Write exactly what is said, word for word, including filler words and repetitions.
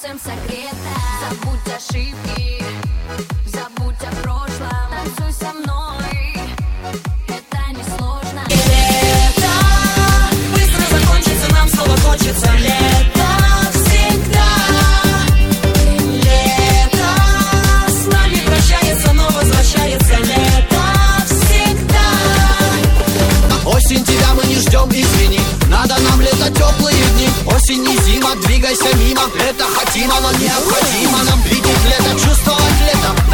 солнцем согрета. Забудь ошибки, забудь о прошлом, танцуй со мной, это несложно. Лето быстро закончится, нам снова хочется. Лето всегда, лето с нами прощается, но возвращается. Лето всегда. Осень, тебя мы не ждем, извини. Надо нам лето, теплые дни. Осень не зима, двигайся мимо. Лето хотимо, но необходимо нам видеть лето, чувствовать лето.